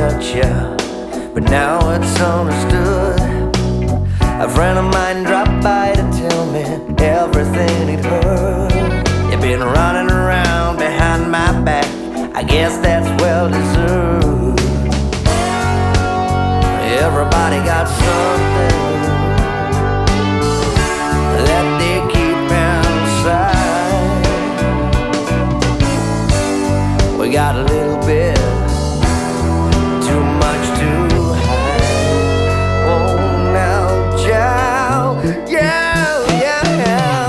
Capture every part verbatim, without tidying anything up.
touch ya, but now it's understood. A friend of mine dropped by to tell me everything he'd heard. You've been running around behind my back, I guess that's well deserved. Everybody got something that they keep inside. We got a little bit too much to hide. Oh, now, child, yeah, yeah, yeah.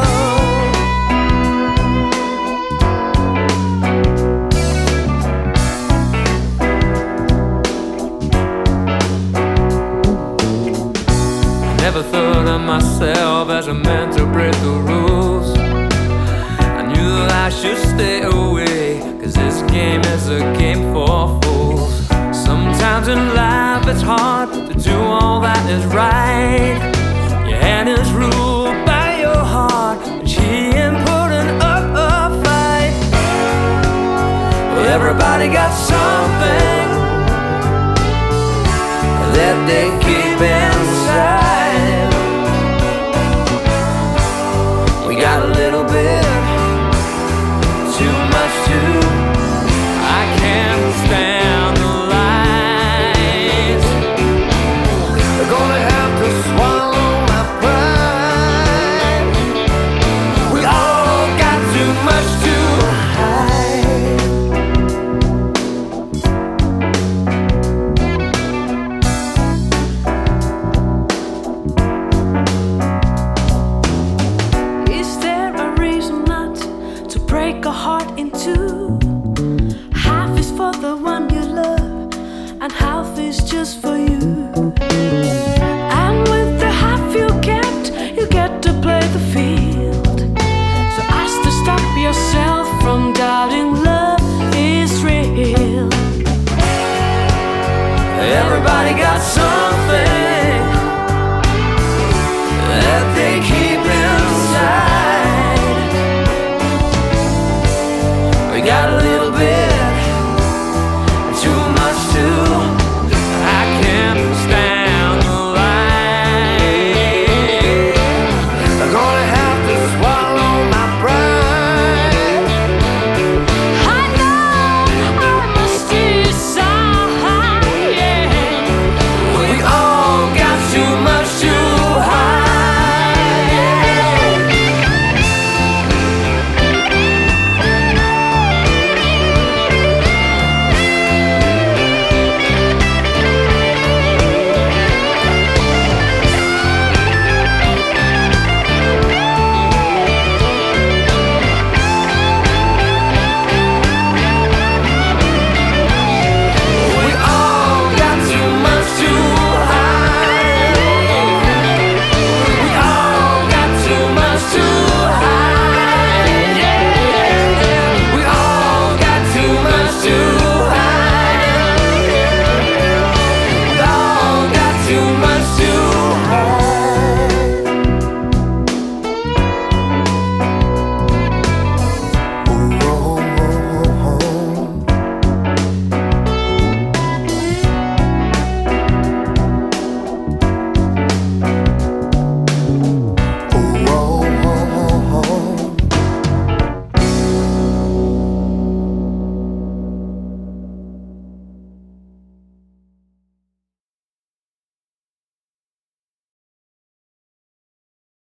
Never thought of myself as a man to break the rules. I knew that I should stay away, cause this game is a game for fools. Sometimes in life it's hard to do all that is right. Your hand is ruled by your heart, and she ain't putting up a fight. Well, everybody got something that they keep inside. We got a little bit too much to. I can't stand the lies. They're gonna have to swallow my pride. We all got too much to hide. Break a heart in two. Half is for the one you love, and half is just for you. And with the half you get, you get to play the field. So as to stop yourself from doubting love is real. Everybody got something that they keep